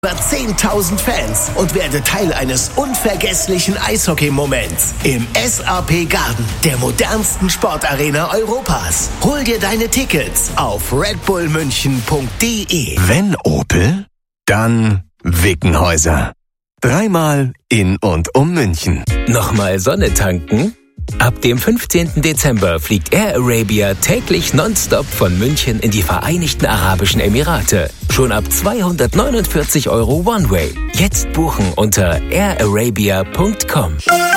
Über 10.000 Fans und werde Teil eines unvergesslichen Eishockey-Moments im SAP Garden, der modernsten Sportarena Europas. Hol dir deine Tickets auf redbullmünchen.de. Wenn Opel, dann Wickenhäuser. 3-mal in und um München. Nochmal Sonne tanken? Ab dem 15. Dezember fliegt Air Arabia täglich nonstop von München in die Vereinigten Arabischen Emirate. Schon ab 249 € One-Way. Jetzt buchen unter airarabia.com.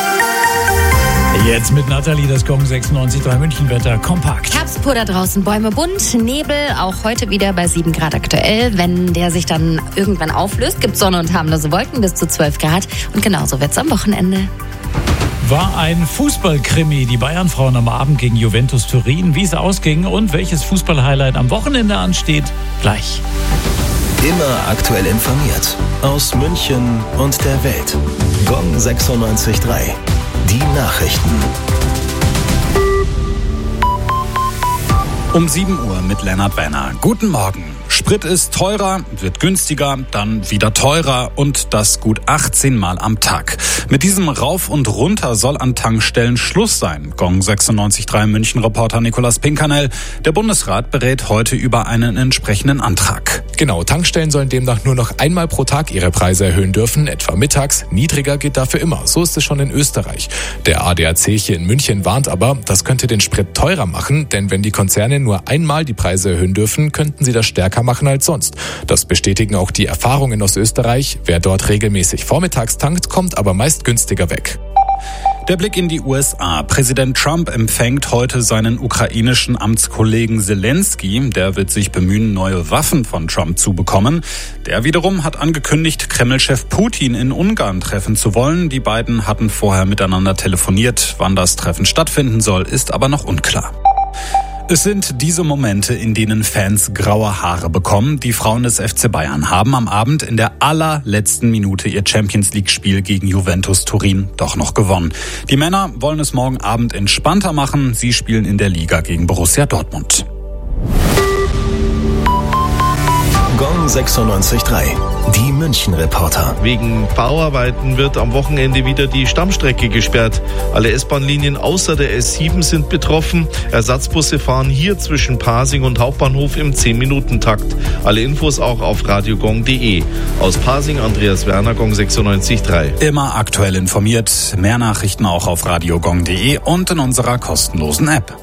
Jetzt mit Nathalie, das Gong 96.3 München-Wetter kompakt. Herbstpur da draußen, Bäume bunt, Nebel, auch heute wieder bei 7 Grad aktuell. Wenn der sich dann irgendwann auflöst, gibt es Sonne und harmlose Wolken bis zu 12 Grad. Und genauso wird es am Wochenende. War ein Fußballkrimi, die Bayern-Frauen am Abend gegen Juventus Turin. Wie es ausging und welches Fußball-Highlight am Wochenende ansteht, gleich. Immer aktuell informiert. Aus München und der Welt. Gong 96.3. Die Nachrichten. Um 7 Uhr mit Lennart Wenner. Guten Morgen. Sprit ist teurer, wird günstiger, dann wieder teurer und das gut 18 Mal am Tag. Mit diesem Rauf und Runter soll an Tankstellen Schluss sein. Gong 96.3 München-Reporter Nicolas Pinkernell. Der Bundesrat berät heute über einen entsprechenden Antrag. Genau, Tankstellen sollen demnach nur noch einmal pro Tag ihre Preise erhöhen dürfen, etwa mittags. Niedriger geht dafür immer. So ist es schon in Österreich. Der ADAC hier in München warnt aber, das könnte den Sprit teurer machen, denn wenn die Konzerne nur einmal die Preise erhöhen dürfen, könnten sie das stärker machen als sonst. Das bestätigen auch die Erfahrungen aus Österreich. Wer dort regelmäßig vormittags tankt, kommt aber meist günstiger weg. Der Blick in die USA. Präsident Trump empfängt heute seinen ukrainischen Amtskollegen Zelensky. Der wird sich bemühen, neue Waffen von Trump zu bekommen. Der wiederum hat angekündigt, Kreml-Chef Putin in Ungarn treffen zu wollen. Die beiden hatten vorher miteinander telefoniert. Wann das Treffen stattfinden soll, ist aber noch unklar. Es sind diese Momente, in denen Fans graue Haare bekommen. Die Frauen des FC Bayern haben am Abend in der allerletzten Minute ihr Champions-League-Spiel gegen Juventus Turin doch noch gewonnen. Die Männer wollen es morgen Abend entspannter machen. Sie spielen in der Liga gegen Borussia Dortmund. Gong 96.3. Die München-Reporter. Wegen Bauarbeiten wird am Wochenende wieder die Stammstrecke gesperrt. Alle S-Bahn-Linien außer der S7 sind betroffen. Ersatzbusse fahren hier zwischen Pasing und Hauptbahnhof im 10-Minuten-Takt. Alle Infos auch auf radiogong.de. Aus Pasing Andreas Werner, Gong 96.3. Immer aktuell informiert. Mehr Nachrichten auch auf radiogong.de und in unserer kostenlosen App.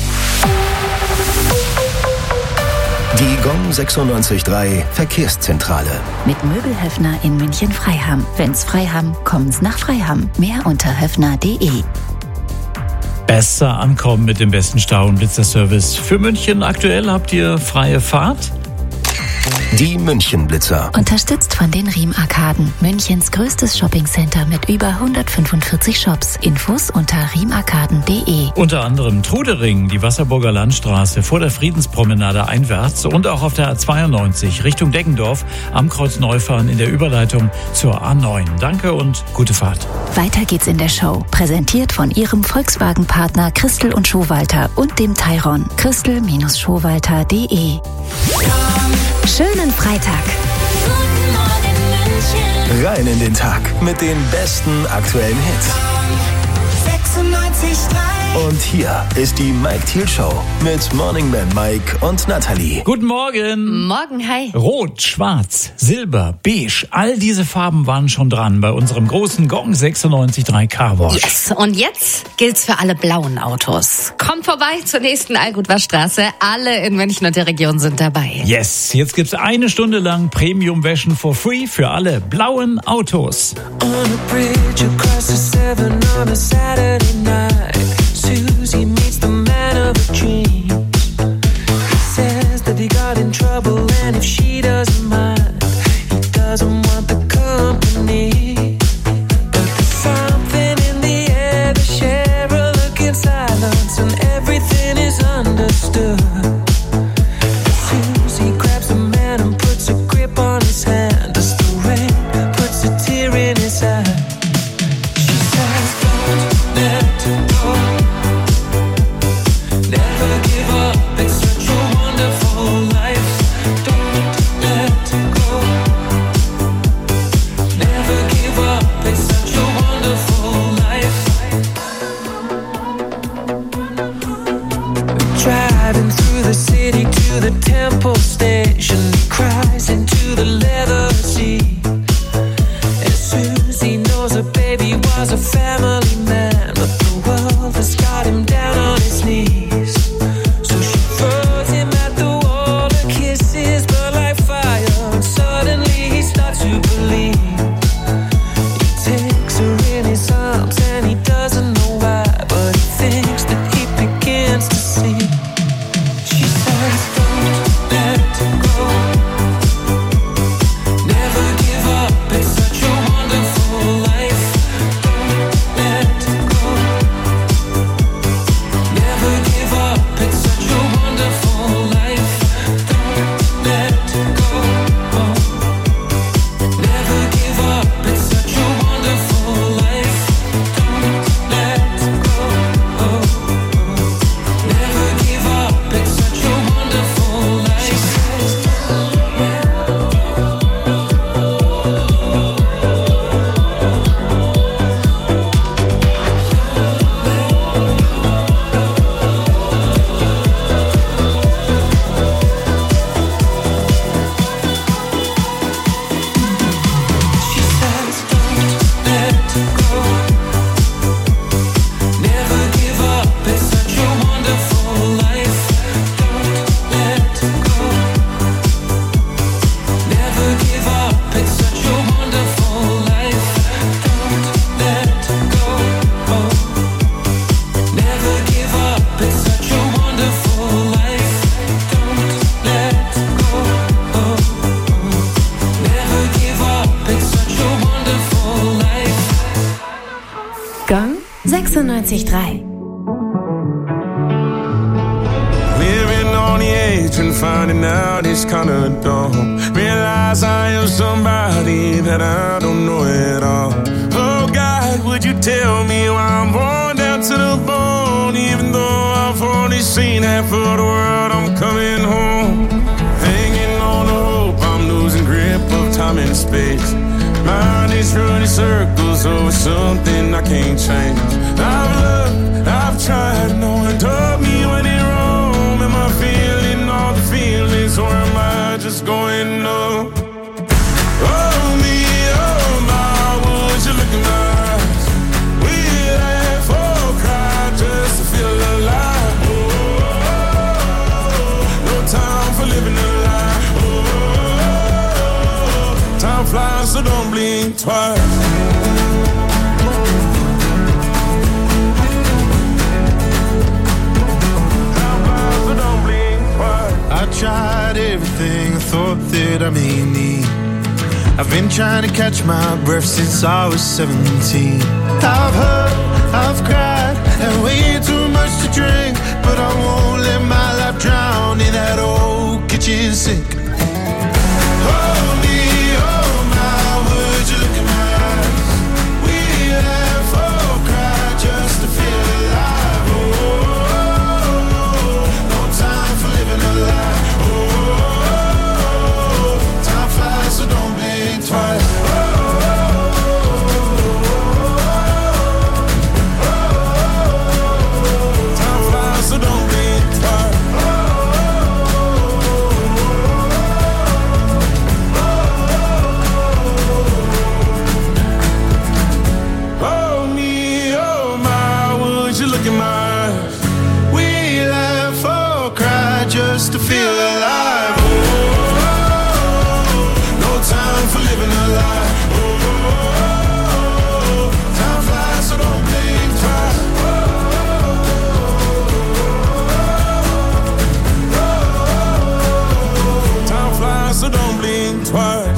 Die Gong 96.3 Verkehrszentrale. Mit Möbelhöfner in München-Freiham. Wenn's Freiham, kommen's nach Freiham. Mehr unter höfner.de. Besser ankommen mit dem besten Stau- und Blitzerservice. Für München aktuell habt ihr freie Fahrt. Die München-Blitzer. Unterstützt von den Riem-Arkaden. Münchens größtes Shoppingcenter mit über 145 Shops. Infos unter riemarkaden.de. Unter anderem Trudering, die Wasserburger Landstraße vor der Friedenspromenade einwärts und auch auf der A92 Richtung Deggendorf am Kreuz Neufahren in der Überleitung zur A9. Danke und gute Fahrt. Weiter geht's in der Show. Präsentiert von Ihrem Volkswagen-Partner Christel und Schowalter und dem Tayron. Christel-Schowalter.de. Schönen Freitag. Guten Morgen München. Rein in den Tag mit den besten aktuellen Hits. 96.3. Und hier ist die Mike Thiel Show mit Morning Man Mike und Nathalie. Guten Morgen. Morgen, hi. Rot, Schwarz, Silber, Beige, all diese Farben waren schon dran bei unserem großen Gong 96.3 Carwash. Yes, und jetzt gilt's für alle blauen Autos. Kommt vorbei zur nächsten Allgutwaschstraße. Alle in München und der Region sind dabei. Yes, jetzt gibt's 1 Stunde lang Premium-Wäschen for free für alle blauen Autos. On a bridge across the Severn on a Saturday night, Susie meets the man of her dreams. He says that he got in trouble and if she doesn't mind, he doesn't want the company. But there's something in the air, they share a look in silence and everything is understood. Susie grabs the man and puts a grip on his hand as the rain puts a tear in his eye. She says, don't let go. Never give up, it's such a wonderful life. Don't let go. mercy. And Susie knows her baby was a family man, but the world has got him down on his knees. So she throws him at the wall, her kisses burn like fire, and suddenly he starts to believe. He takes her in his arms and he doesn't know why, but he thinks that he begins to see. She says, don't let go, never give up, it's such a wonderful life. Don't let go, never give up, it's such a wonderful life. Don't let go, never give up, it's such a wonderful life. Don't let go, never give up, it's such a wonderful life. She says, don't let go, never give up, it's such a wonderful life. Don't let go, never give up, it's such a wonderful life. Don't let go, never give up, it's such a wonderful life. Don't let go, never give up, it's such a wonderful life. Gong 96.3. Living on the edge and finding out it's kinda dumb. Realize I am somebody that I don't know at all. Oh God, would you tell me why I'm worn down to the bone? Even though I've only seen half of the world, I'm coming home. Hanging on the hope, I'm losing grip of time and space. Mind is running circles over something I can't change. I've loved, I've tried, no one told me when it wrong. Am I feeling all the feelings, or am I just going numb? Oh me, oh my, would you look in my eyes? We laugh or cry just to feel alive. Oh, no time for living a lie. Oh, time flies, so don't blink twice. I tried everything I thought that I may need. I've been trying to catch my breath since I was 17. I've hurt, I've cried, and way too much to drink, but I won't let my life drown in that old kitchen sink. Oh me, oh my, would you look in my eyes? We laugh or cry just to feel alive. Oh, no time for living a lie. Time flies, so don't blink twice. Time flies, so don't blink twice. Oh me, oh my, would you look in my eyes? We laugh or cry just to feel alive. Time for living a lie. Oh, time flies, so don't blink twice. Time flies, so don't blink twice.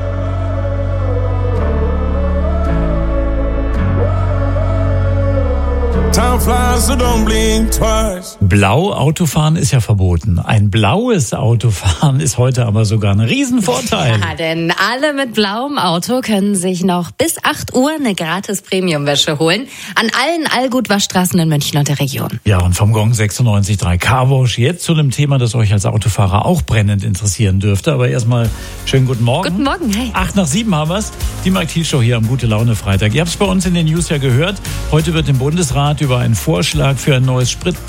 Time flies, so don't blink twice. Blau Autofahren ist ja verboten. Ein blaues Autofahren ist heute aber sogar ein Riesenvorteil. Ja, denn alle mit blauem Auto können sich noch bis 8 Uhr eine gratis Premiumwäsche holen. An allen Allgut-Waschstraßen in München und der Region. Ja, und vom Gong 96.3 Carwash jetzt zu einem Thema, das euch als Autofahrer auch brennend interessieren dürfte. Aber erstmal schönen guten Morgen. Guten Morgen, hey. 8:07 haben wir's. Die Mike Thiel Show hier am Gute Laune Freitag. Ihr habt es bei uns in den News ja gehört. Heute wird im Bundesrat über einen Vorschlag für ein neues Spritpreisgesetz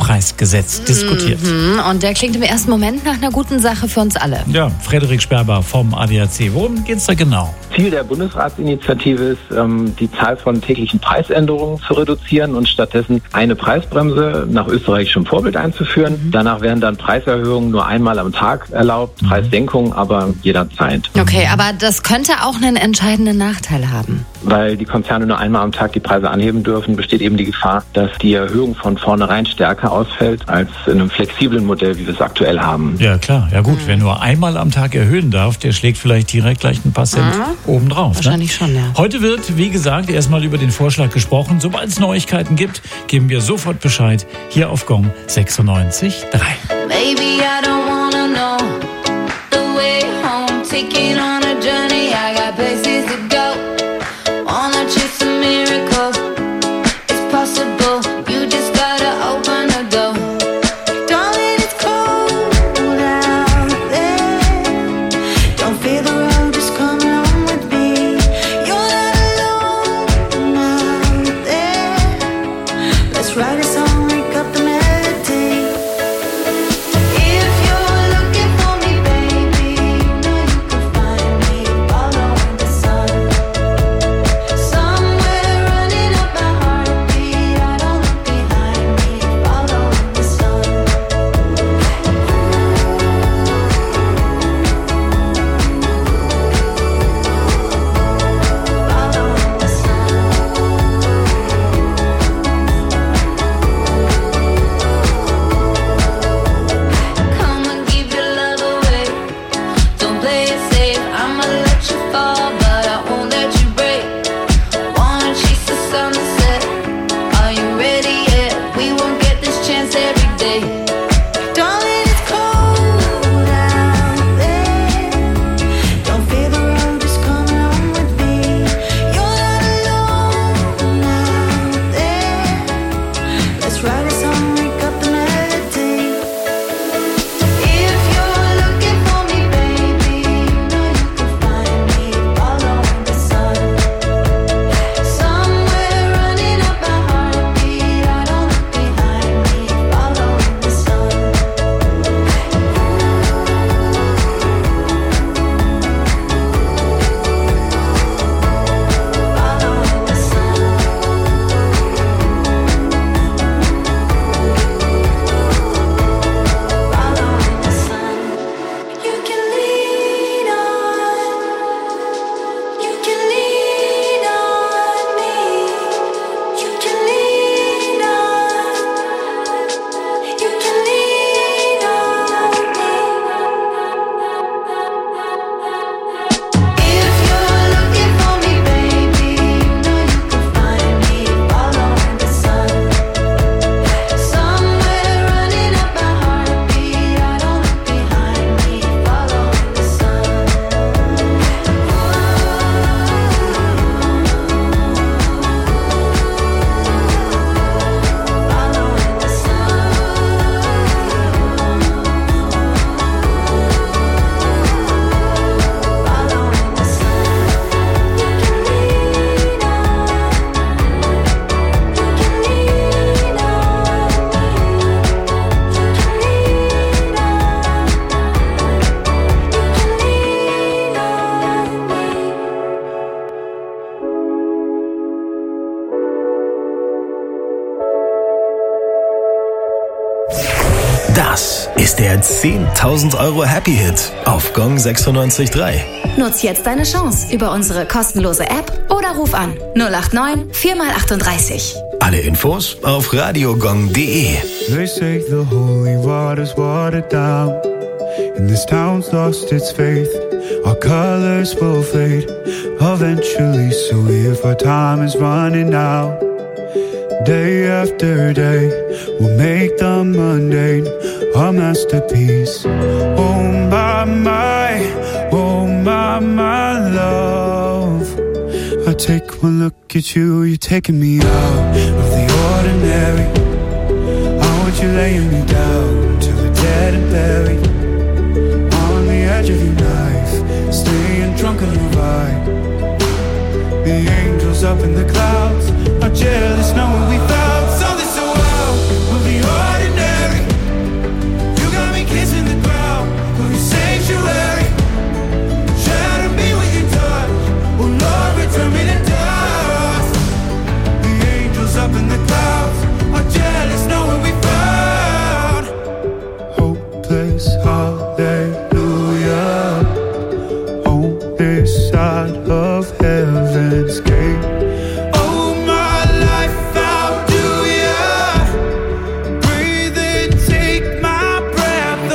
Gesetz diskutiert. Und der klingt im ersten Moment nach einer guten Sache für uns alle. Ja, Frederik Sperber vom ADAC. Worum geht's da genau? Ziel der Bundesratsinitiative ist, die Zahl von täglichen Preisänderungen zu reduzieren und stattdessen eine Preisbremse nach österreichischem Vorbild einzuführen. Danach werden dann Preiserhöhungen nur einmal am Tag erlaubt, Preissenkungen aber jederzeit. Okay, aber das könnte auch einen entscheidenden Nachteil haben. Weil die Konzerne nur einmal am Tag die Preise anheben dürfen, besteht eben die Gefahr, dass die Erhöhung von vornherein stärker ausfällt als in einem flexiblen Modell, wie wir es aktuell haben. Ja klar, ja gut, wer nur einmal am Tag erhöhen darf, der schlägt vielleicht direkt gleich ein paar Cent obendrauf. Wahrscheinlich schon, ja. Heute wird, wie gesagt, erstmal über den Vorschlag gesprochen. Sobald es Neuigkeiten gibt, geben wir sofort Bescheid hier auf Gong 96.3. Maybe I don't wanna know the way home, taking on a journey. I got places to go. Wanna chase a miracle. It's possible. You just gotta open the door. Darling, it's cold out there. Don't feel the road, just come along with me. You're not alone out there. Let's write a song, wake up the melody. If you're looking for me, baby, you know you can find me following the sun. Somewhere running up my heartbeat, I don't look behind me, following the sun. Following the sun. Come and give your love away. Don't play it safe. I'ma let you fall, but I won't let you break. Wanna chase the sunset? Are you ready yet? We won't get this chance every day. Darling, it's cold out there. Don't fear the road, just come along with me. You're not alone out there. Let's write a song, wake up the melody. If you're looking for me, baby, you know you can find me following the sun. Somewhere running up my heartbeat, I don't look behind me, following the sun. Following the sun. Following the sun. You can lean on. You can lean on me. You can lean on. You can lean on me. If you're looking for me, baby, you know you can find me following the sun. Somewhere running up my heartbeat, I don't look behind me, following the sun. Following the sun. Following the sun. You can lean on. You can lean on me. You can lean on. You can lean on me. Das ist der 10.000 Euro Happy Hit auf Gong 96.3. Nutz jetzt deine Chance über unsere kostenlose App oder ruf an 089 4x38. Alle Infos auf radiogong.de. They say the holy water's watered down, and this town's lost its faith. Our colors will fade eventually, so if our time is running out, day after day, we'll make the mundane our masterpiece. Oh my love, I take one look at you, you're taking me out of the ordinary. I want you laying me down till we're dead and buried, on the edge of your knife, staying drunk on your vibe. The angels up in the clouds are jealous knowing we found something so wild. We'll be ordinary. of heaven's gate. Oh, my life, how do you breathe and take my breath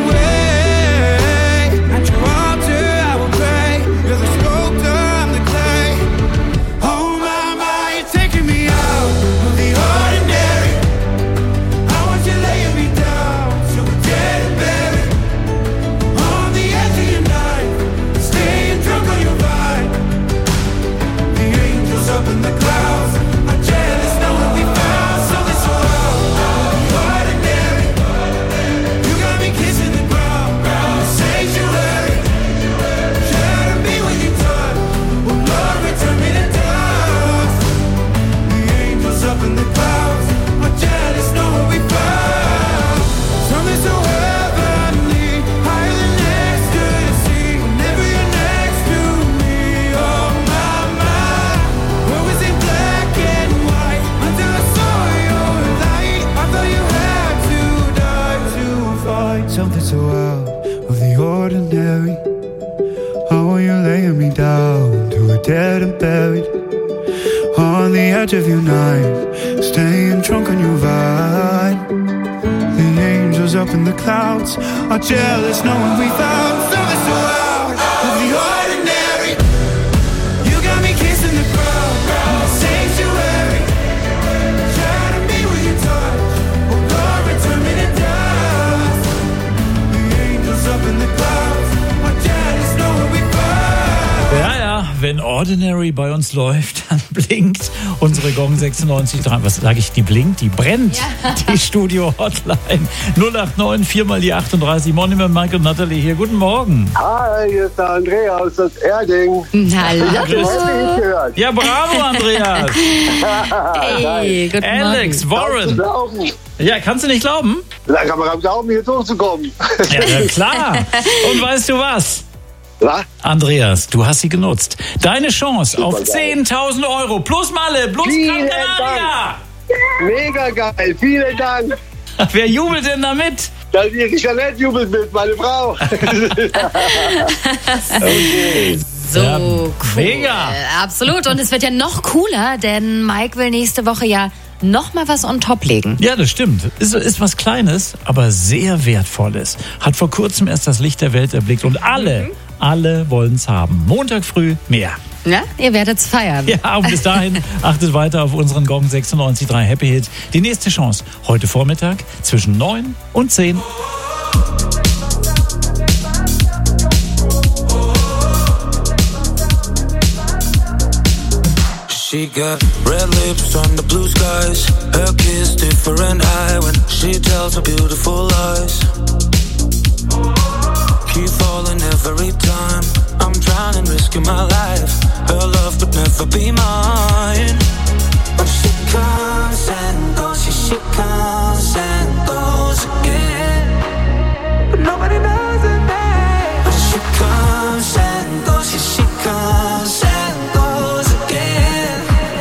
away? At your altar I will pray. You're the sculptor, I'm the clay. Oh, my, you're taking me out of the ordinary. I want you laying me down so we're dead and buried. On the edge of your knife, staying drunk on your vine. The angels up in the clouds are jealous knowing we found something so ordinary. You got me kissing the ground, sanctuary. Shatter me when you touch, oh Lord, return me to dust. The angels up in the clouds are jealous knowing we found something so heavenly, higher than ecstasy. Whenever you're next to me, oh my, where was it black and white until I saw your light? I thought you had to die to fight something so out of the ordinary. How are you laying me down to a dead and buried? On the edge of your knife, staying drunk on your vine. The angels up in the clouds are jealous knowing we found something so out of the ordinary. You got me kissing the ground, sanctuary. Shatter me with your touch, oh Lord, return me to dust. The angels up in the clouds are jealous knowing we found. Ja, wenn Ordinary bei uns läuft, dann blinkt unsere Gong 96 dran. Was sage ich? Die blinkt, die brennt. Ja. Die Studio-Hotline 089 4 mal die 38. Morgen mit Mike und Natalie hier. Guten Morgen. Hi, hier ist der Andreas aus Erding. Hallo. Ich hab heute nicht gehört. Ja, bravo, Andreas. Hey, guten Alex, Morgen. Warren. Ja, kannst du nicht glauben? Da kann man glauben, hier durchzukommen. Ja, klar. Und weißt du was? Was? Andreas, du hast sie genutzt. Deine Chance auf geil. 10.000 Euro plus Malle, plus Vielen Gran Canaria. Mega geil, vielen Dank. Wer jubelt denn damit? Das die Jeanette jubelt mit, meine Frau. Okay. So Ja, cool. mega. Absolut. Und es wird ja noch cooler, denn Mike will nächste Woche ja noch mal was on top legen. Ja, das stimmt. Ist was Kleines, aber sehr Wertvolles. Hat vor kurzem erst das Licht der Welt erblickt und alle wollen es haben. Montag früh mehr. Ja, ihr werdet's feiern. Ja, und bis dahin achtet weiter auf unseren Gong 96.3 Happy Hit. Die nächste Chance heute Vormittag zwischen 9 und 10. She got red lips on the blue skies. Her kiss different eye when she tells her beautiful lies. Keep falling every time. I'm drowning, risking my life. Her love could never be mine. But she comes and goes, she comes and goes again. But nobody knows her name. But she comes and goes, she comes and goes again.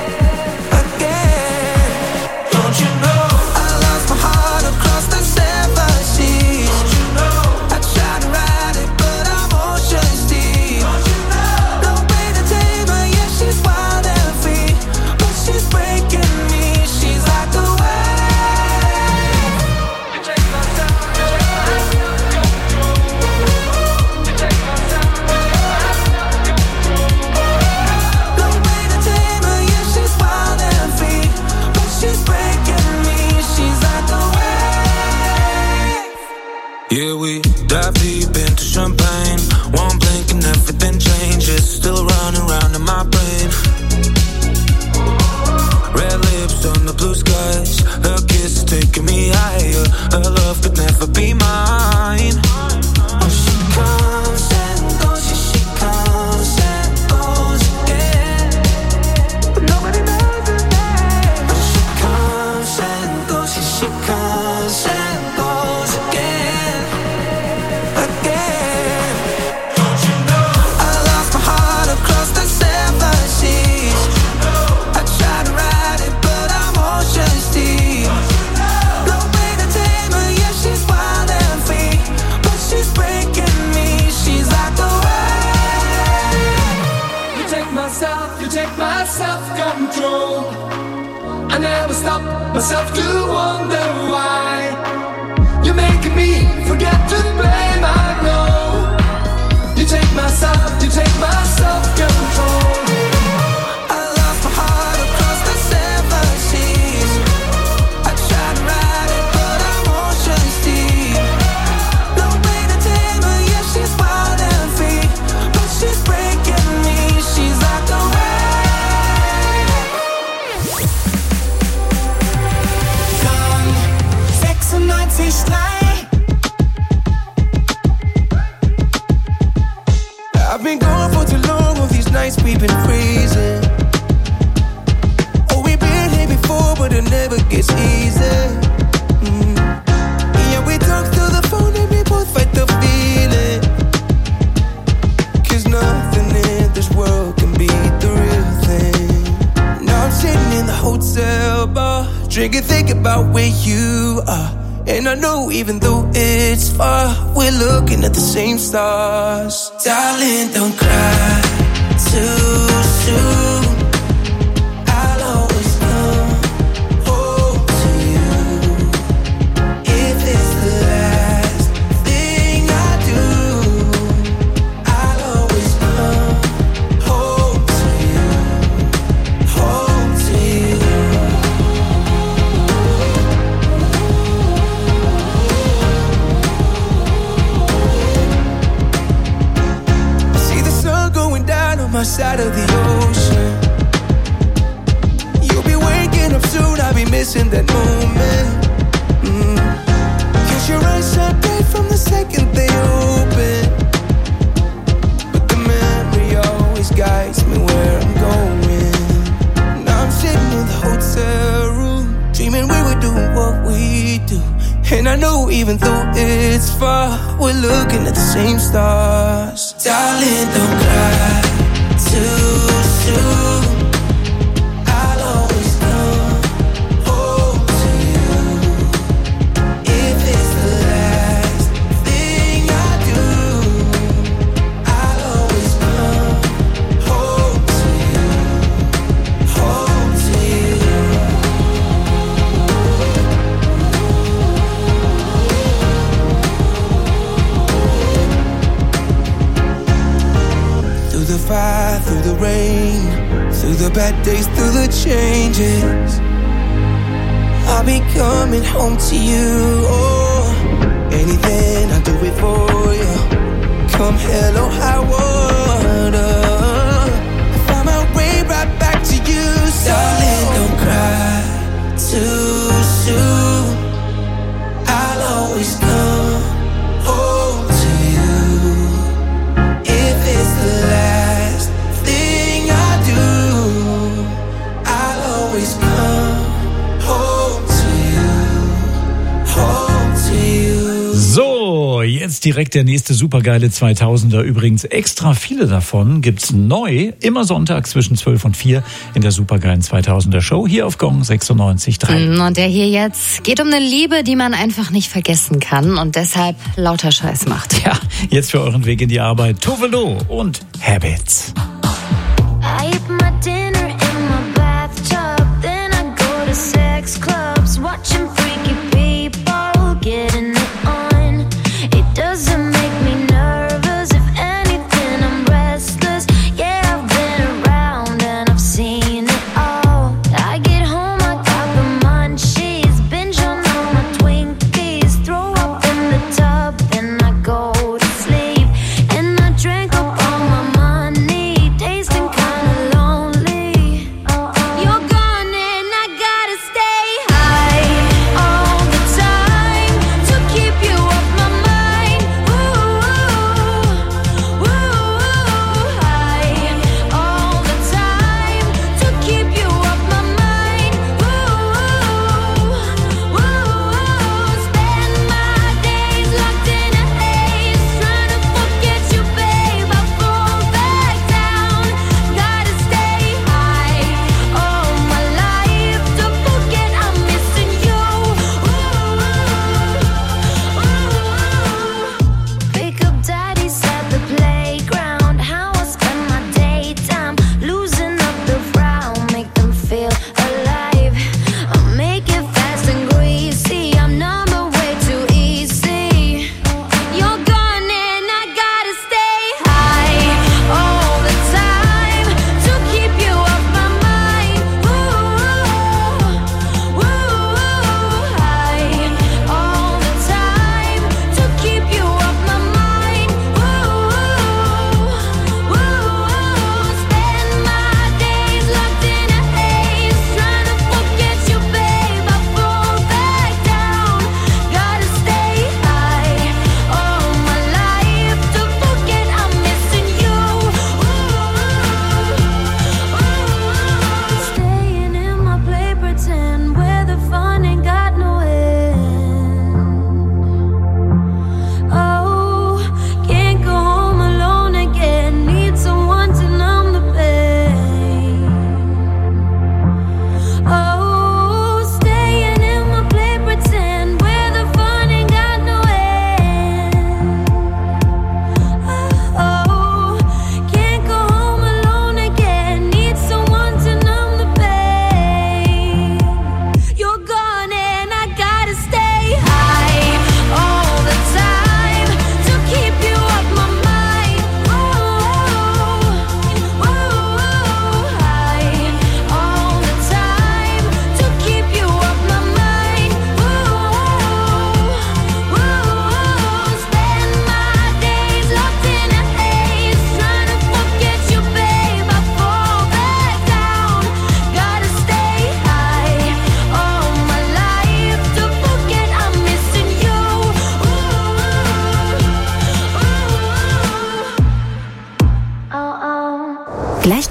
Don't you know I lost my heart across the seven seas? Don't you know I tried to ride it, but I'm ocean deep. Don't you know no way to tame her, yeah, she's wild and free, but she's breaking me. She's like a wave. You take my time, no way to tame her, yeah, she's wild and free, but she's breaking me. She's like a wave. Yeah, we dive deep into champagne. One blink and everything changes. Still running round in my brain. Red lips on the blue skies. Her kiss is taking me higher. Her love could never be mine. Oh, she comes and goes, yeah, she comes and goes again. But nobody knows her name. Oh, she comes and goes, yeah, she comes and goes again. Again. Don't you know I lost my heart across the seven seas? I tried to ride it, but I'm ocean myself, you take my self-control. I never stop myself to wonder why you're making me forget to blame. I know you take my self-control. I lost my heart across the 7 seas. I tried to ride it, but emotions deep. No way to tame her, yeah, she's wild and free, but she's breaking me. She's like a wave. Gong 96.3. I've been gone for too long, all these nights we've been freezing. Oh, we've been here before, but it never gets easy. Yeah, we talk through the phone and we both fight the feeling. 'Cause nothing in this world can beat the real thing. Now I'm sitting in the hotel bar, drinking, thinking about where you are. And I know even though it's far, we're looking at the same stars. Darling, don't cry too soon. I'll always come home to you. If it's the last thing I do, I'll always come home to you. Home to you. My side of the ocean. You'll be waking up soon, I'll be missing that moment. 'Cause your eyes shine bright from the second they open. But the memory always guides me where I'm going. Now I'm sitting in the hotel room, dreaming we were doing what we do. And I know even though it's far, we're looking at the same stars. Darling, don't cry too soon. I'll always come home to you. If it's the last thing I do, I'll always come home to you. Home to you. Through the fire, through the rain, through the bad days, through the changes, I'll be coming home to you. Oh, anything, I'll do it for you. Come hell or high water, I find my way right back to you. So darling, don't cry too soon. I'll always come home to you. If it's the last thing I do, I'll always come home to you. Home to you. So, jetzt direkt der nächste supergeile 2000er. Übrigens extra viele davon gibt's neu, immer Sonntag zwischen 12 und 4 in der supergeilen 2000er Show hier auf Gong 96.3. Und der hier jetzt geht um eine Liebe, die man einfach nicht vergessen kann und deshalb lauter Scheiß macht. Ja, jetzt für euren Weg in die Arbeit Tove Lo und Habits. I eat my dinner in my bathtub, then I go to sex clubs, watching freaky people getting it on. It doesn't make me nervous, if anything I'm restless. Yeah, I've been around and I've seen it all. I get home, I got the munchies, binge on all my Twinkies, throw up in the tub, then I go to sleep. And I drank up all my money.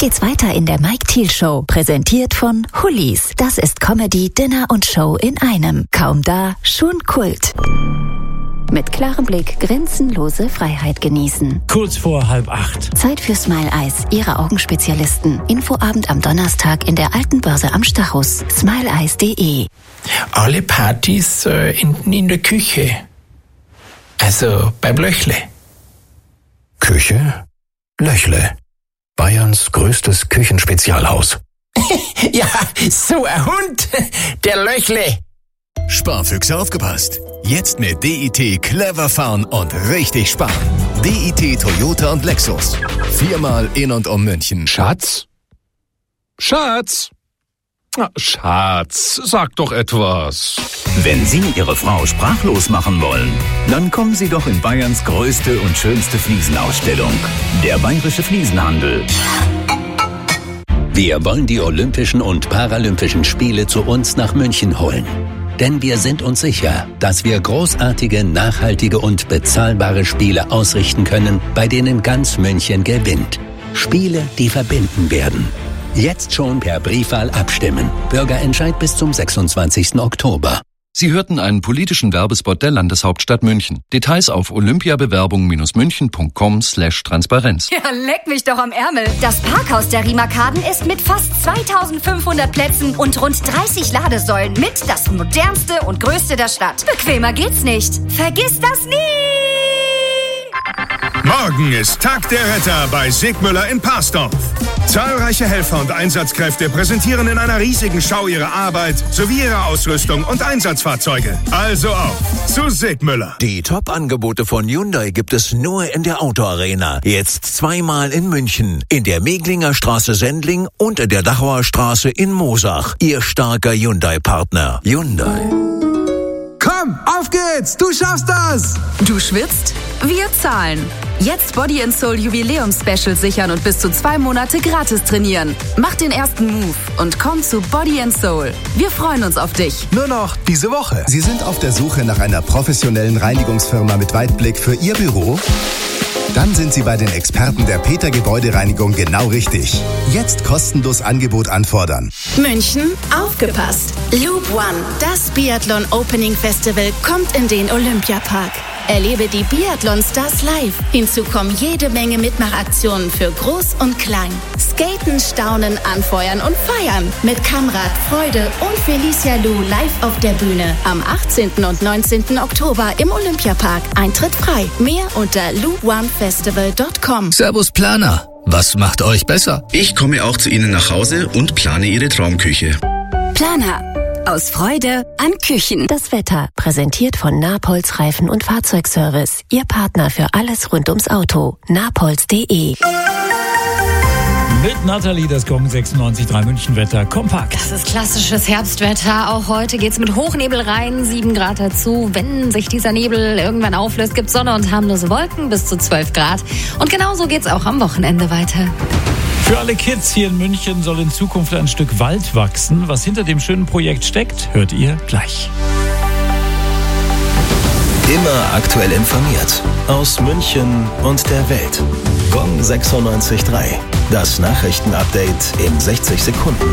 geht's weiter in der Mike Thiel Show, präsentiert von Hullis. Das ist Comedy, Dinner und Show in einem. Kaum da, schon Kult. Mit klarem Blick grenzenlose Freiheit genießen. Kurz vor 7:30. Zeit für Smile Eyes, Ihre Augenspezialisten. Infoabend am Donnerstag in der Alten Börse am Stachus. smileeyes.de. Alle Partys in der Küche. Also beim Löchle. Küche? Löchle. Bayerns größtes Küchenspezialhaus. Ja, so ein Hund, der Löchle. Sparfüchse aufgepasst. Jetzt mit DIT clever fahren und richtig sparen. DIT Toyota und Lexus. 4-mal in und um München. Schatz? Schatz? Na, Schatz, sag doch etwas. Wenn Sie Ihre Frau sprachlos machen wollen, dann kommen Sie doch in Bayerns größte und schönste Fliesenausstellung. Der Bayerische Fliesenhandel. Wir wollen die Olympischen und Paralympischen Spiele zu uns nach München holen. Denn wir sind uns sicher, dass wir großartige, nachhaltige und bezahlbare Spiele ausrichten können, bei denen ganz München gewinnt. Spiele, die verbinden werden. Jetzt schon per Briefwahl abstimmen. Bürgerentscheid bis zum 26. Oktober. Sie hörten einen politischen Werbespot der Landeshauptstadt München. Details auf olympiabewerbung-münchen.com/Transparenz. Ja, leck mich doch am Ärmel. Das Parkhaus der Riemarkaden ist mit fast 2500 Plätzen und rund 30 Ladesäulen mit das modernste und größte der Stadt. Bequemer geht's nicht. Vergiss das nie! Morgen ist Tag der Retter bei Sigmüller in Parsdorf. Zahlreiche Helfer und Einsatzkräfte präsentieren in einer riesigen Schau ihre Arbeit sowie ihre Ausrüstung und Einsatzfahrzeuge. Also auf zu Sigmüller. Die Top-Angebote von Hyundai gibt es nur in der Autoarena. Jetzt 2-mal in München, in der Meglinger Straße Sendling und in der Dachauer Straße in Moosach. Ihr starker Hyundai-Partner. Hyundai. Komm, auf geht's! Du schaffst das! Du schwitzt? Wir zahlen. Jetzt Body & Soul Jubiläum Special sichern und bis zu 2 Monate gratis trainieren. Mach den ersten Move und komm zu Body & Soul. Wir freuen uns auf dich. Nur noch diese Woche. Sie sind auf der Suche nach einer professionellen Reinigungsfirma mit Weitblick für Ihr Büro? Dann sind Sie bei den Experten der Peter Gebäudereinigung genau richtig. Jetzt kostenlos Angebot anfordern. München, aufgepasst! Loop One, das Biathlon Opening Festival, kommt in den Olympiapark. Erlebe die Biathlon-Stars live. Hinzu kommen jede Menge Mitmachaktionen für Groß und Klein. Skaten, staunen, anfeuern und feiern. Mit Kamrat, Freude und Felicia Lu live auf der Bühne. Am 18. und 19. Oktober im Olympiapark. Eintritt frei. Mehr unter looponefestival.com. Servus Planer. Was macht euch besser? Ich komme auch zu Ihnen nach Hause und plane Ihre Traumküche. Planer. Aus Freude an Küchen. Das Wetter, präsentiert von Napolz Reifen- und Fahrzeugservice. Ihr Partner für alles rund ums Auto. napolz.de. Mit Nathalie, das Gong 96.3 München-Wetter kompakt. Das ist klassisches Herbstwetter. Auch heute geht's mit Hochnebel rein, 7 Grad dazu. Wenn sich dieser Nebel irgendwann auflöst, gibt's Sonne und harmlose Wolken bis zu 12 Grad. Und genauso geht's auch am Wochenende weiter. Für alle Kids hier in München soll in Zukunft ein Stück Wald wachsen. Was hinter dem schönen Projekt steckt, hört ihr gleich. Immer aktuell informiert. Aus München und der Welt. Gong 96.3. Das Nachrichtenupdate in 60 Sekunden.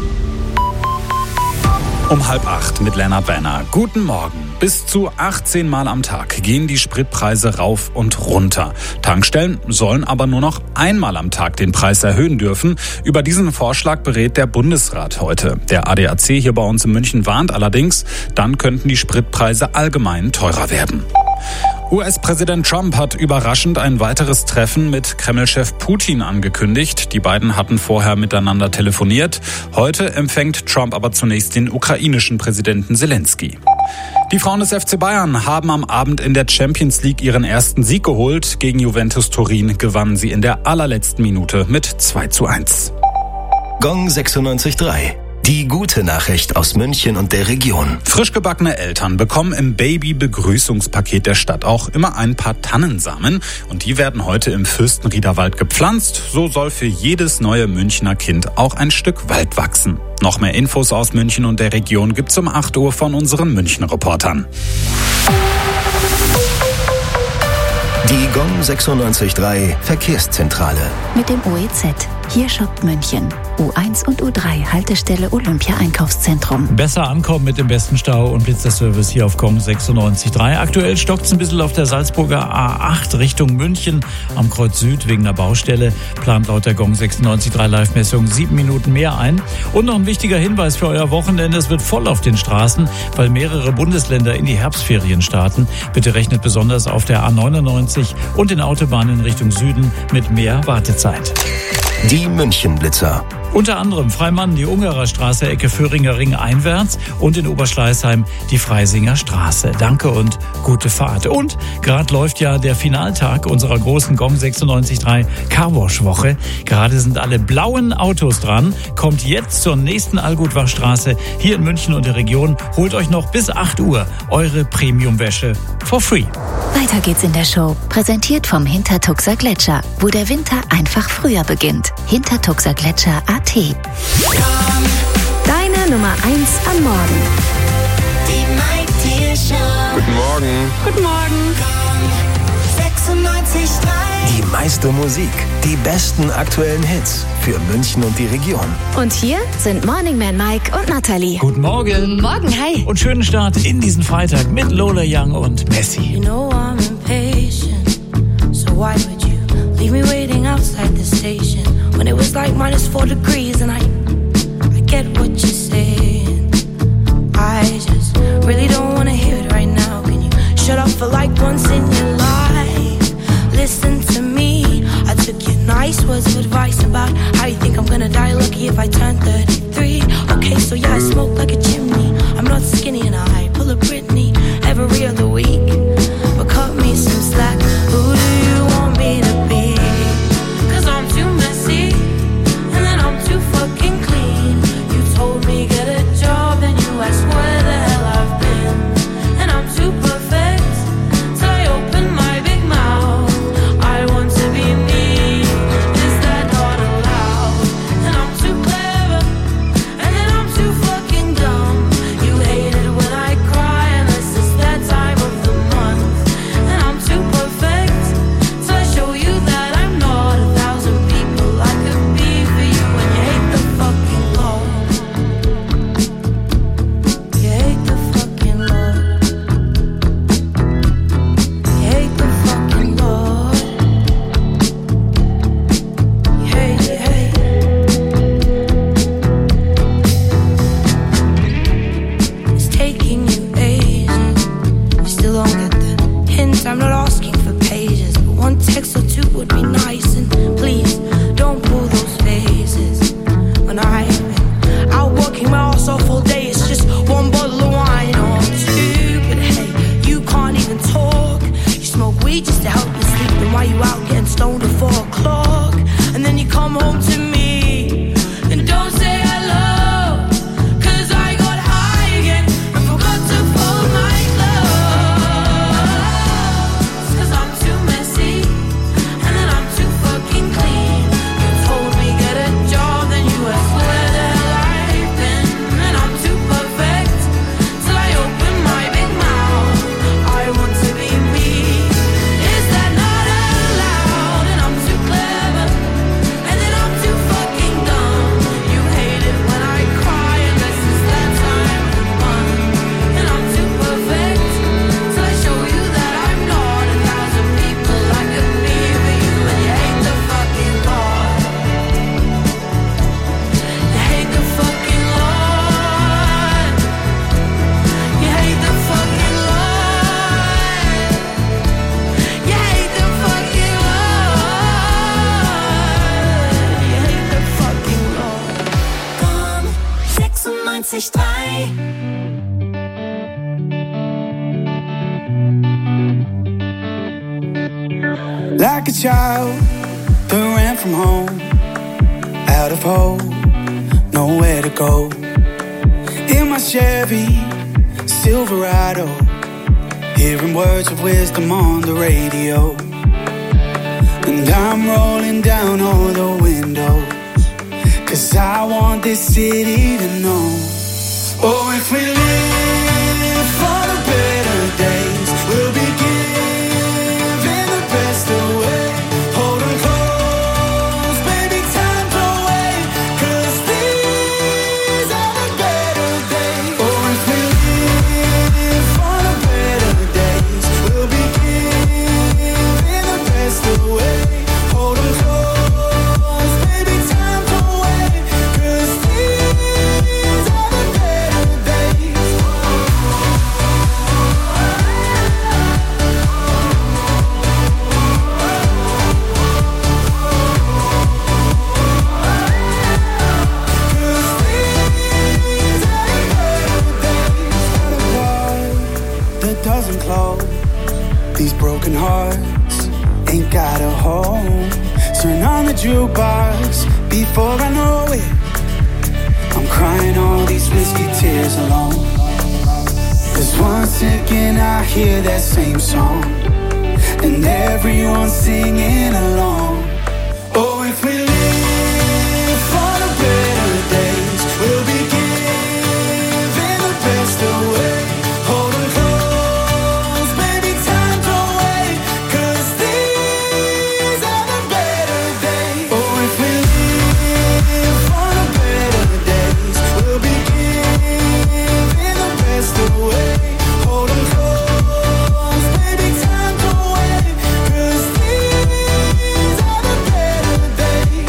Um 7:30 mit Lennart Benner. Guten Morgen. Bis zu 18 Mal am Tag gehen die Spritpreise rauf und runter. Tankstellen sollen aber nur noch einmal am Tag den Preis erhöhen dürfen. Über diesen Vorschlag berät der Bundesrat heute. Der ADAC hier bei uns in München warnt allerdings, dann könnten die Spritpreise allgemein teurer werden. US-Präsident Trump hat überraschend ein weiteres Treffen mit Kreml-Chef Putin angekündigt. Die beiden hatten vorher miteinander telefoniert. Heute empfängt Trump aber zunächst den ukrainischen Präsidenten Zelensky. Die Frauen des FC Bayern haben am Abend in der Champions League ihren ersten Sieg geholt. Gegen Juventus Turin gewannen sie in der allerletzten Minute mit 2:1. Gong 96.3. Die gute Nachricht aus München und der Region. Frisch gebackene Eltern bekommen im Baby-Begrüßungspaket der Stadt auch immer ein paar Tannensamen. Und die werden heute im Fürstenriederwald gepflanzt. So soll für jedes neue Münchner Kind auch ein Stück Wald wachsen. Noch mehr Infos aus München und der Region gibt's um 8 Uhr von unseren München-Reportern. Die Gong 96.3 Verkehrszentrale. Mit dem OEZ. Hier shoppt München. U1 und U3 Haltestelle Olympia Einkaufszentrum. Besser ankommen mit dem besten Stau und Blitzerservice hier auf Gong 96.3. Aktuell stockt es ein bisschen auf der Salzburger A8 Richtung München am Kreuz Süd wegen einer Baustelle. Plant laut der Gong 96.3 Live-Messung 7 Minuten mehr ein. Und noch ein wichtiger Hinweis für euer Wochenende. Es wird voll auf den Straßen, weil mehrere Bundesländer in die Herbstferien starten. Bitte rechnet besonders auf der A99 und den Autobahnen in Richtung Süden mit mehr Wartezeit. Die München-Blitzer. Unter anderem Freimann, die Ungarer Straße, Ecke Föhringer Ring einwärts und in Oberschleißheim die Freisinger Straße. Danke und gute Fahrt. Und gerade läuft ja der Finaltag unserer großen Gong 96.3 Carwash-Woche. Gerade sind alle blauen Autos dran. Kommt jetzt zur nächsten Allgutwachstraße hier in München und der Region. Holt euch noch bis 8 Uhr eure Premium-Wäsche for free. Weiter geht's in der Show. Präsentiert vom Hintertuxer Gletscher, wo der Winter einfach früher beginnt. Hintertuxer Gletscher AT. Deine Nummer 1 am Morgen. Die Maitier Show. Guten Morgen. Guten Morgen. 96.3. Die meiste Musik, die besten aktuellen Hits für München und die Region. Und hier sind Morning Man Mike und Nathalie. Guten Morgen. Morgen, hi. Und schönen Start in diesen Freitag mit Lola Young und Messi. You know I'm impatient, so why would you leave me waiting outside the station when it was like -4 degrees and I get what you're saying. I just really don't wanna hear it right now. Can you shut up for like once in your life? Listen to me. I took your nice words of advice about how you think I'm gonna die lucky if I turn 33. Okay, so yeah, I smoke like a chimney. I'm not skinny and I pull a Britney every other week. But cut me some slack. Who do you want me to be? 'Cause I'm too messy and then I'm too fucking clean. You told me get a job and you asked where the hell I've been. And I'm too perfect till I open my big mouth. I want to be me. Is that not allowed? And I'm too clever and then I'm too fucking dumb. You hate it when I cry unless it's that time of the month. And I'm too perfect till I show you that I'm not 1,000 people I could be for you. And you hate the fucking law. You hate the fucking law. You hate the fucking law. You hate it, hate it. It's taking you ages. You still don't get the hint. I'm not asking for pages, but one text or two would be nice. And please don't pull those faces. When I've been out working my ass off all day, it's just one bottle of wine or two. But hey, you can't even talk. You smoke weed just to help you sleep. Then why you out getting stoned at 4 o'clock? And then you come home to me and don't say hello. 'Cause I got high again and forgot to fold my clothes. 'Cause I'm too messy and then I'm too fucking clean. You told me get a job, then you asked where the hell I've been. And I'm too perfect till I open my big mouth. I want to be me. Is that not allowed? And I'm too clever and then I'm too fucking dumb. You hate it when I cry unless it's that time of the month. And I'm too perfect till I show you that I'm not 1,000 people I could be for you. And you hate the fucking law. You hate the fucking law. You hate the fucking law. You hate the fucking law. You hate the fucking law. Gong 96.3. Like a child that ran from home, out of hope, nowhere to go. In my Chevy Silverado, hearing words of wisdom on the radio. And I'm rolling down all the windows, 'cause I want this city to know. Oh, if we live for the better days, we'll be giving the best away. Hold 'em close, baby, time these broken hearts ain't got a home. Turn on the jukebox before I know it. I'm crying all these whiskey tears alone. 'Cause once again I hear that same song, and everyone's singing along. Oh, if we live for the better days, we'll be giving the best away. Hold 'em close, baby, time don't wait, 'cause these are the better days. Oh, if we live for the better days, we'll be giving the best away. Hold 'em close, baby, time don't wait, 'cause these are the better days.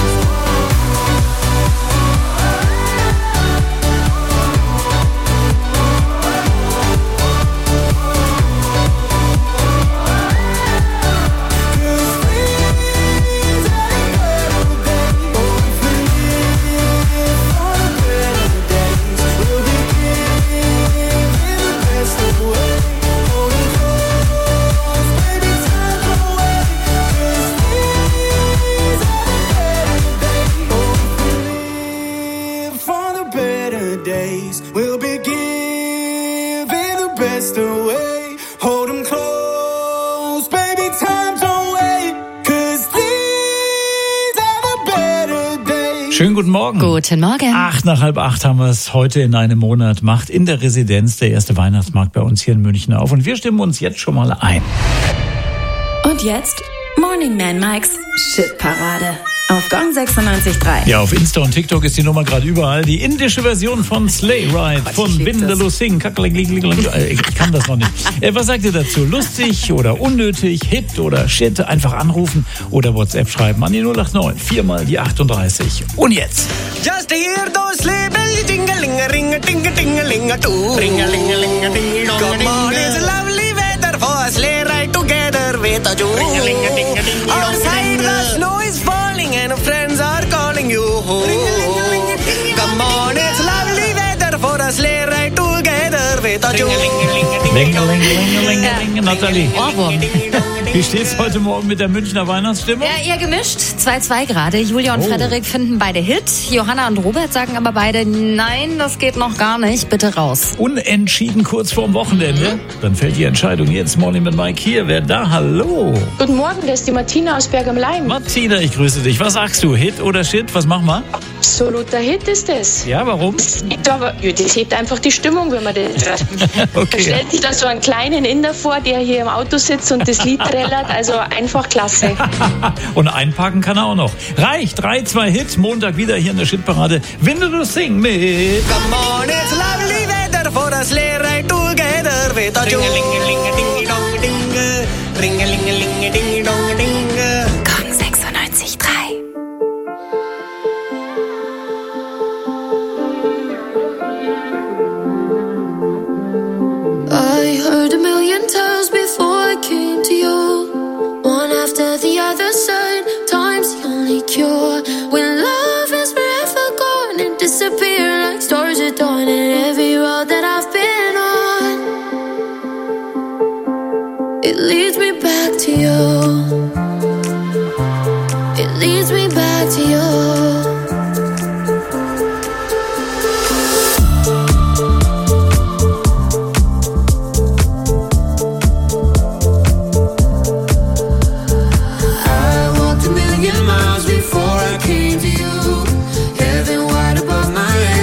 For the better days, we'll be giving the best away. Hold 'em close, baby, time don't wait, 'cause these are the better days. Schönen guten Morgen. Guten Morgen. 7:08 haben wir es heute in einem Monat. Macht in der Residenz der erste Weihnachtsmarkt bei uns hier in München auf. Und wir stimmen uns jetzt schon mal ein. Und jetzt Morning Man Mikes Shit-Parade auf Gong 96.3. Ja, auf Insta und TikTok ist die Nummer gerade überall. Die indische Version von Sleigh Ride von Vindaloo Singh. Ich kann das noch nicht. Was sagt ihr dazu? Lustig oder unnötig? Hit oder Shit? Einfach anrufen oder WhatsApp schreiben an die 089 4 die 38. Und jetzt? Just hear those sleigh bells jingling-a-ring-a-ting-a-ting-a-ling-a-too. Ring-a-ling-a-ling-a-ding-a-ding. Come on, it's lovely weather for a sleigh ride together with a Jew. Outside the snow is falling and friends are calling you home. Come on, it's lovely weather for a sleigh ride together with a Jew. Nathalie. Wie steht's heute Morgen mit der Münchner Weihnachtsstimmung? Ja, eher gemischt. 2-2 gerade. Julia und Frederik finden beide Hit. Johanna und Robert sagen aber beide, nein, das geht noch gar nicht. Bitte raus. Unentschieden kurz vorm Wochenende. Dann fällt die Entscheidung jetzt. Morning mit Mike hier. Wer da? Hallo. Guten Morgen, das ist die Martina aus Berg am Laim. Martina, ich grüße dich. Was sagst du? Hit oder Shit? Was machen wir? Absoluter Hit ist das. Ja, warum? Das hebt einfach die Stimmung, wenn man das... Okay. Da stellt sich da so einen kleinen Inder vor, der hier im Auto sitzt und das Lied trällert. Also einfach klasse. Und einpacken kann er auch noch. Reicht. 3-2 Hit. Montag wieder hier in der Shitparade. Vindaloo Singh mit... Come on, it's lovely weather for a sleigh ride together with a Jew. Ring-a-ling-a-ling-a-ding-a-ding. Ring-a-ling-a-ling-a-ding-a-ding. Gong 96.3. I heard a million times before I came to you. One after the other side, time's the only cure. When love is forever gone and disappear like stars at dawn. And every road that I've been on, it leads me back to you. It leads me back to you. Miles before I came to you. Heaven wide above my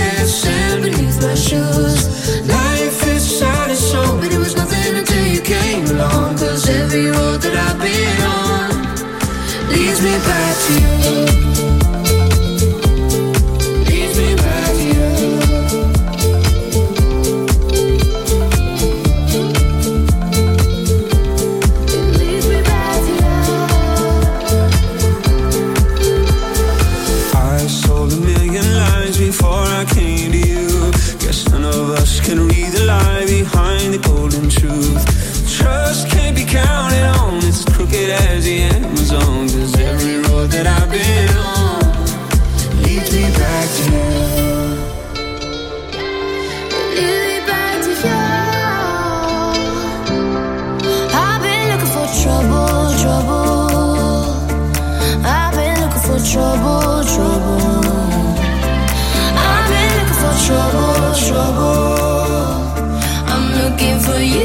I'm looking for you.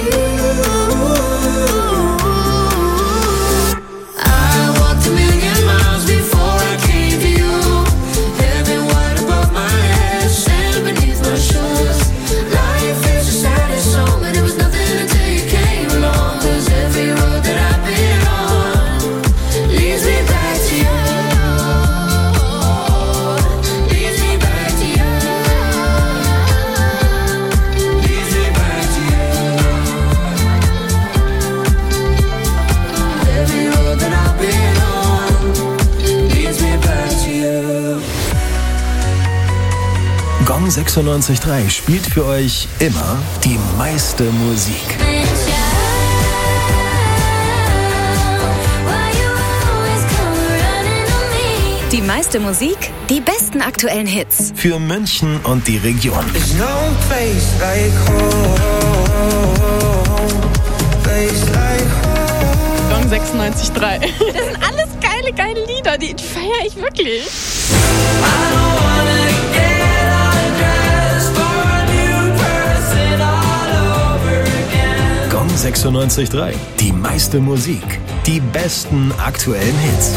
I walked a million miles before I came to you. Heaven wide above my head, sand beneath my shoes. Life is a saddest song, but it was nothing until you came along. 'Cause every road that I've been on leads me back to you. Leads me back to you. Leads me back to you. Every road that I've been on leads me back to you. Gong 96.3 spielt für euch immer die meiste Musik. Die meiste Musik, die besten aktuellen Hits. Für München und die Region. There's no place like home, place like home. Gong 96.3. Das sind alles geile Lieder, die feiere ich wirklich. Gong 96.3. Die meiste Musik, die besten aktuellen Hits.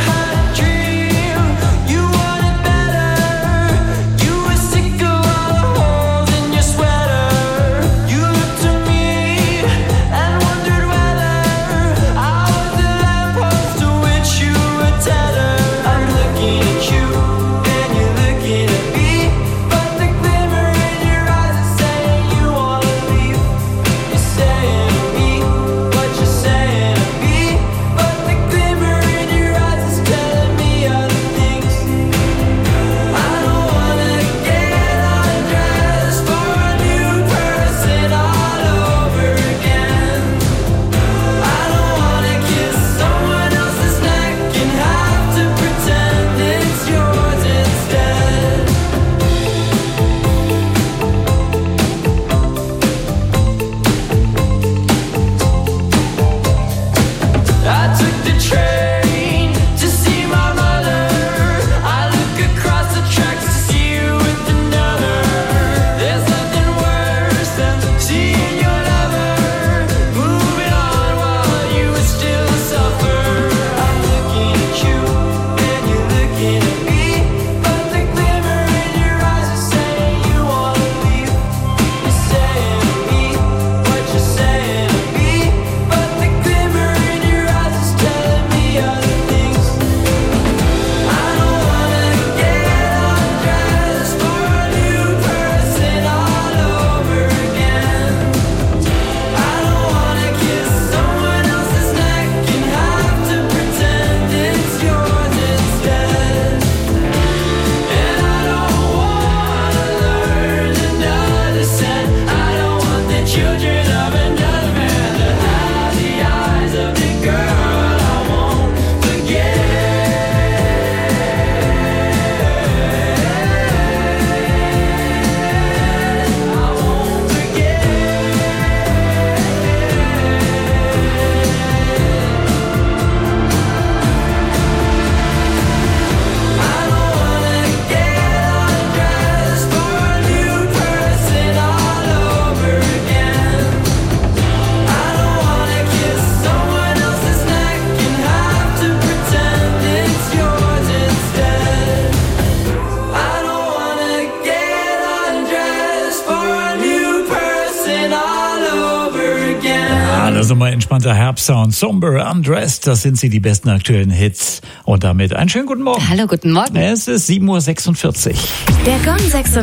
Also mal entspannter Herbstsound. Somber, Undressed, das sind sie, die besten aktuellen Hits. Und damit einen schönen guten Morgen. Hallo, guten Morgen. Es ist 7:46 Uhr. Der Gong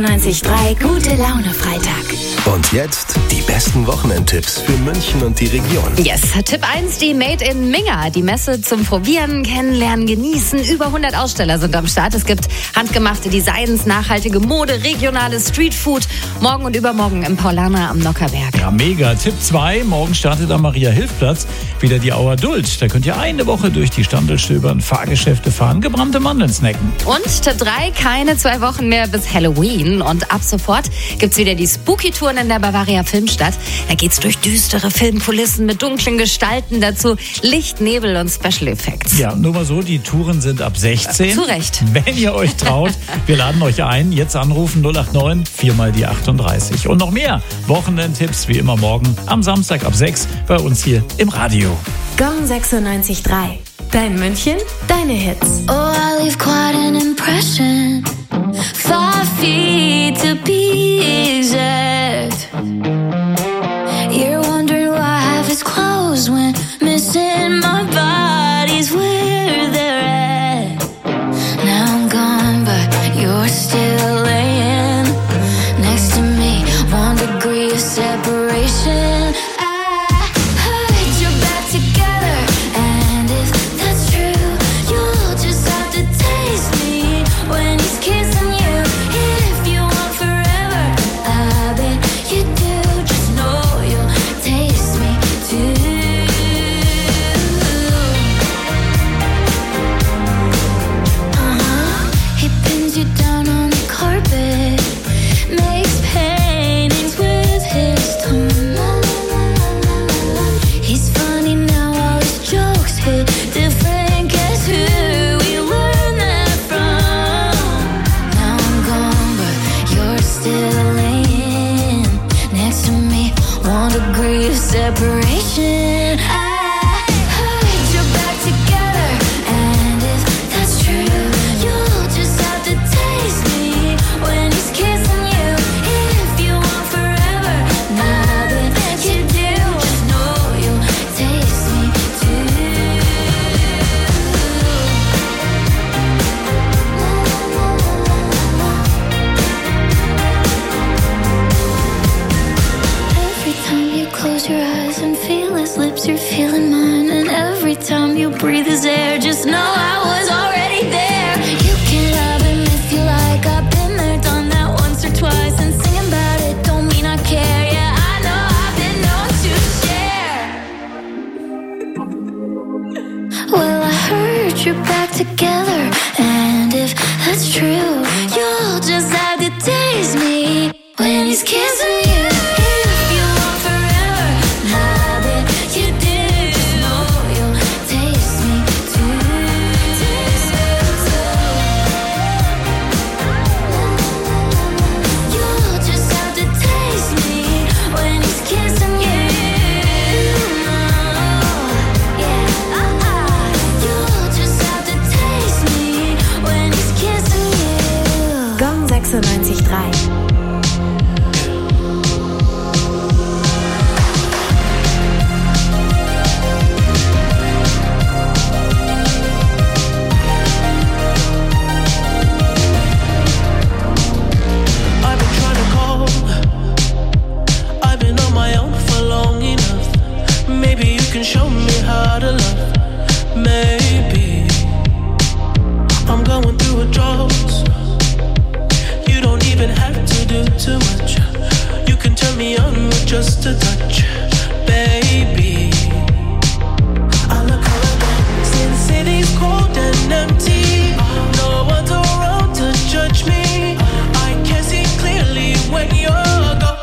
96.3 Gute Laune Freitag. Und jetzt die besten Wochenendtipps für München und die Region. Yes, Tipp 1, die Made in Minga. Die Messe zum Probieren, Kennenlernen, Genießen. Über 100 Aussteller sind am Start. Es gibt handgemachte Designs, nachhaltige Mode, regionales Streetfood. Morgen und übermorgen im Paulaner am Nockherberg. Ja, mega. Tipp 2, morgen startet am Maria Hilfplatz wieder die Auer Duld. Da könnt ihr eine Woche durch die Standel stöbern, Fahrgeschäfte fahren, gebrannte Mandeln snacken. Und Tipp 3, keine 2 Wochen mehr bis Halloween. Und ab sofort gibt's wieder die Spooky-Touren in der Bavaria Filmstadt. Da geht's durch düstere Filmkulissen mit dunklen Gestalten, dazu Licht, Nebel und Special Effects. Ja, nur mal so, die Touren sind ab 16. Zu Recht. Wenn ihr euch traut, wir laden euch ein. Jetzt anrufen 089 4 mal die 38. Und noch mehr Wochenendtipps wie immer morgen am Samstag ab 6 bei uns hier im Radio. Gong 96.3. Dein München, deine Hits. Oh, I leave quite an impression. 5 feet to be exact. You're wondering why half is closed when missing my body's where they're at. Now I'm gone, but you're still laying next to me. 1 degree of separation. Separation. I heard you're back together, and if that's true, you'll just have to taste me when he's kissing you. If you want forever, now that you do, just know you'll taste me too. Every time you close your eyes and feel his lips, you're feeling mine. And every time you breathe his air, just know I was already there. You can love him if you like. I've been there, done that once or twice. And singing about it don't mean I care. Yeah, I know I've been known to share. Well, I heard you're back together, and if that's true, you'll just have to taste me when he's kissing you. Gong 96.3. Show me how to love. Maybe I'm going through a drought. You don't even have to do too much. You can turn me on with just a touch, baby. I look around, see the city's cold and empty. No one's around to judge me. I can see clearly when you're gone.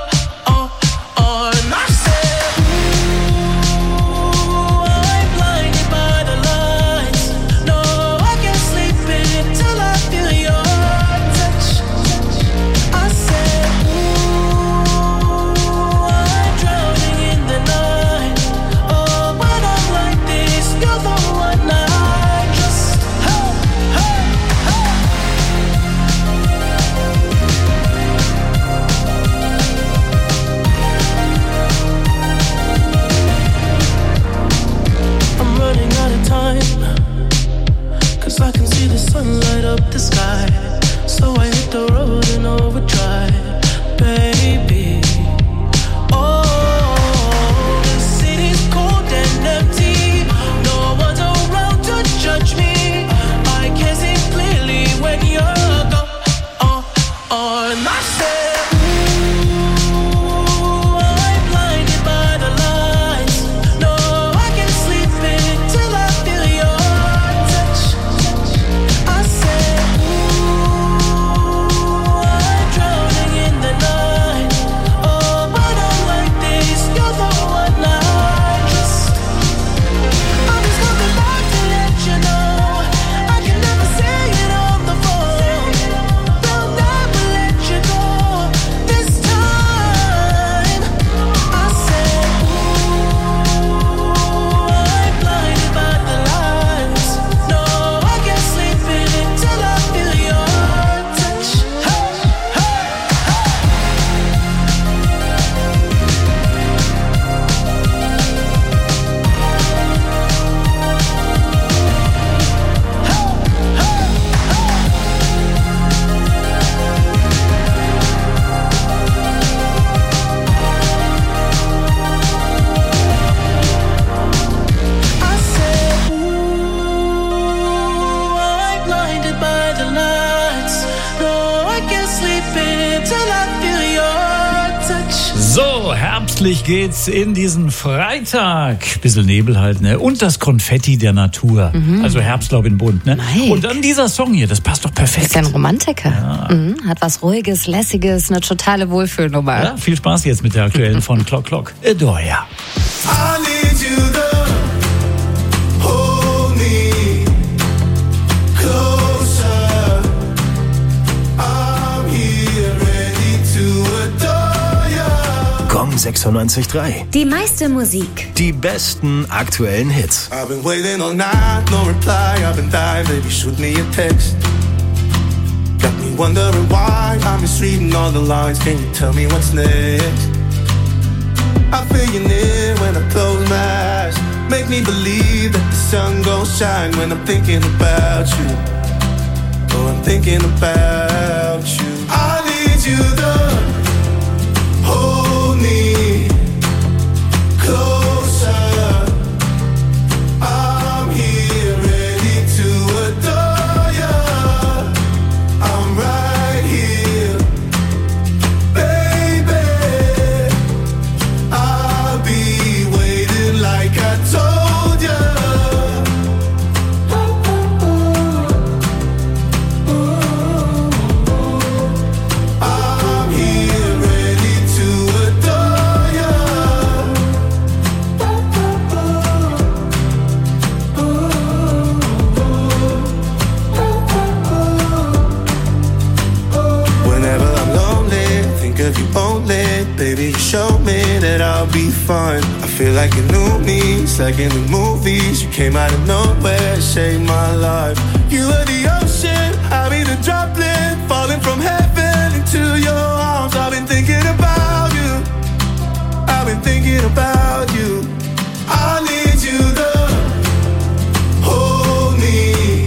So, herbstlich geht's in diesen Freitag. Bisschen Nebel halt, ne? Und das Konfetti der Natur. Also Herbstlaub in Bunt, ne? Mike. Und dann dieser Song hier, das passt doch perfekt. Ist ja ein Romantiker. Ja. Hat was Ruhiges, Lässiges, eine totale Wohlfühlnummer. Ja, viel Spaß jetzt mit der aktuellen von Clock Clock. Adore ya. I need you to hold me closer. I'm here ready to adore ya. Gong 96.3. Die meiste Musik. Die besten aktuellen Hits. I've been waiting all night, no reply. I've been dying, baby, shoot me a text. Got me wondering why I'm misreading all the lines. Can you tell me what's next? I feel you near when I close my eyes. Make me believe that the sun gon' shine when I'm thinking about you. Oh, I'm thinking about you. I need you to hold me closer. I'm here ready to adore ya. I'm right here, baby. I'll be waiting like I told ya. I'm here ready to adore ya. Whenever I'm lonely, think of you only. Baby, you show me that I'll be fine. I feel like you knew me, it's like in the movies. You came out of nowhere, saved my life. You were the ocean, I'll be the droplet, falling from heaven into your arms. I've been thinking about you, I've been thinking about you. I need you to hold me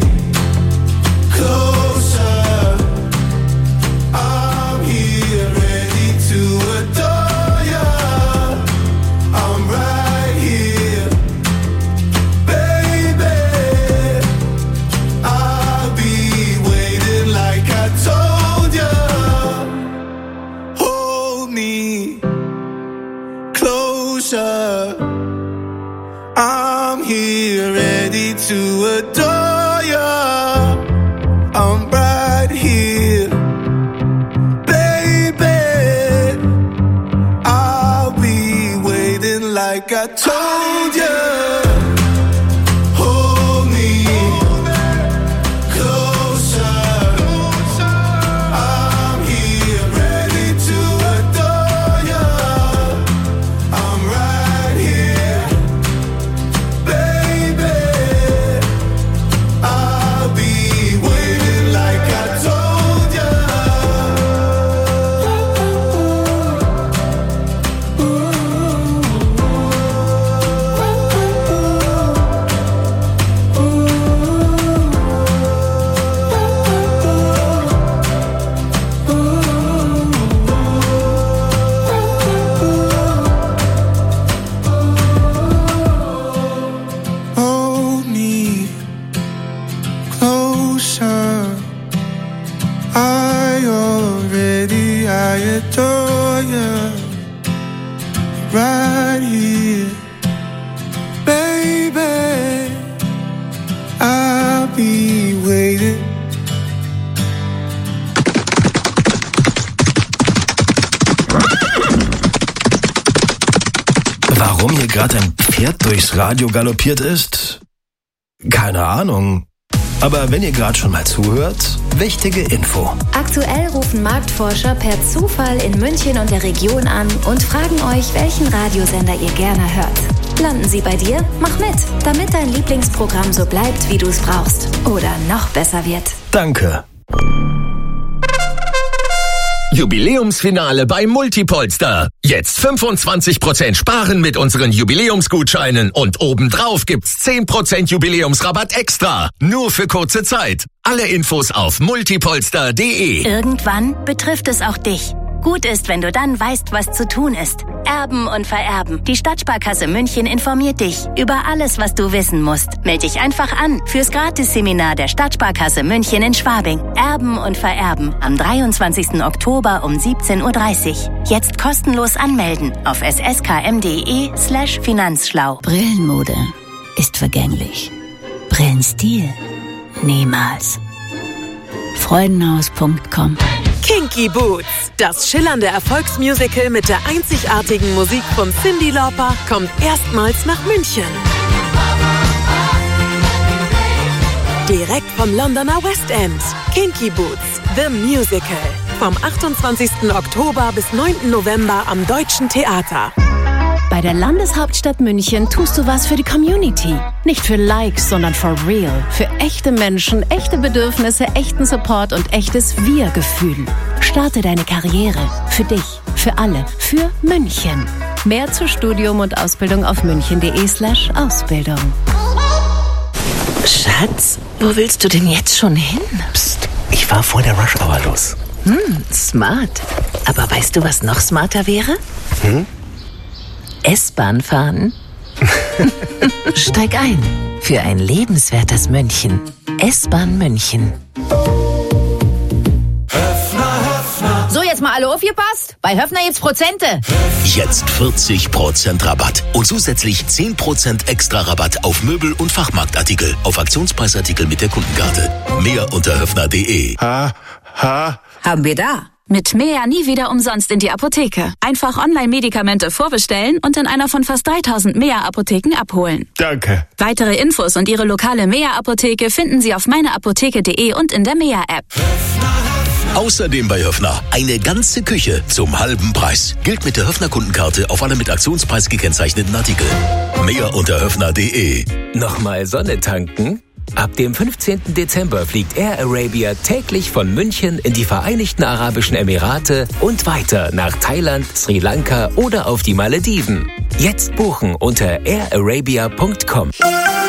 closer. I'm here ready to adore ya. I'm right here, baby. I'll be waiting like I told ya. Hold me closer. I'm here ready to adore ya. I'm right here, baby. I'll be waiting like I told ya. Hold me closer. I'm here ready to adore ya. I'm right here, baby. I'll be waiting like I told ya. Hold me closer. I adore ya. Right here, baby. I'll be waiting. Warum hier gerade ein Pferd durchs Radio galoppiert ist? Keine Ahnung. Aber wenn ihr gerade schon mal zuhört, wichtige Info. Aktuell rufen Marktforscher per Zufall in München und der Region an und fragen euch, welchen Radiosender ihr gerne hört. Landen sie bei dir? Mach mit, damit dein Lieblingsprogramm so bleibt, wie du es brauchst. Oder noch besser wird. Danke. Jubiläumsfinale bei Multipolster. Jetzt 25% sparen mit unseren Jubiläumsgutscheinen und obendrauf gibt's 10% Jubiläumsrabatt extra. Nur für kurze Zeit. Alle Infos auf multipolster.de. Irgendwann betrifft es auch dich. Gut ist, wenn du dann weißt, was zu tun ist. Erben und vererben. Die Stadtsparkasse München informiert dich über alles, was du wissen musst. Meld dich einfach an fürs Gratisseminar der Stadtsparkasse München in Schwabing. Erben und vererben am 23. Oktober um 17:30 Uhr. Jetzt kostenlos anmelden auf sskm.de/finanzschlau. Brillenmode ist vergänglich. Brillenstil niemals. Freudenhaus.com. Kinky Boots, das schillernde Erfolgsmusical mit der einzigartigen Musik von Cyndi Lauper, kommt erstmals nach München. Direkt vom Londoner West End. Kinky Boots, The Musical. Vom 28. Oktober bis 9. November am Deutschen Theater. Bei der Landeshauptstadt München tust du was für die Community. Nicht für Likes, sondern for real. Für echte Menschen, echte Bedürfnisse, echten Support und echtes Wir-Gefühl. Starte deine Karriere. Für dich, für alle, für München. Mehr zu Studium und Ausbildung auf münchen.de/Ausbildung. Schatz, wo willst du denn jetzt schon hin? Psst, ich fahr vor der Rush-Hour los. Smart. Aber weißt du, was noch smarter wäre? S-Bahn fahren. Steig ein für ein lebenswertes München. S-Bahn München. So, jetzt mal alle aufgepasst. Bei Höffner gibt's Prozente. Jetzt 40% Rabatt und zusätzlich 10% extra Rabatt auf Möbel- und Fachmarktartikel, auf Aktionspreisartikel mit der Kundenkarte. Mehr unter höffner.de. Haben wir da. Mit Mea nie wieder umsonst in die Apotheke. Einfach Online-Medikamente vorbestellen und in einer von fast 3000 Mea-Apotheken abholen. Danke. Weitere Infos und Ihre lokale Mea-Apotheke finden Sie auf meineapotheke.de und in der Mea-App. Außerdem bei Höffner eine ganze Küche zum halben Preis. Gilt mit der Höffner-Kundenkarte auf alle mit Aktionspreis gekennzeichneten Artikel. Mehr unter höffner.de. Nochmal Sonne tanken? Ab dem 15. Dezember fliegt Air Arabia täglich von München in die Vereinigten Arabischen Emirate und weiter nach Thailand, Sri Lanka oder auf die Malediven. Jetzt buchen unter airarabia.com.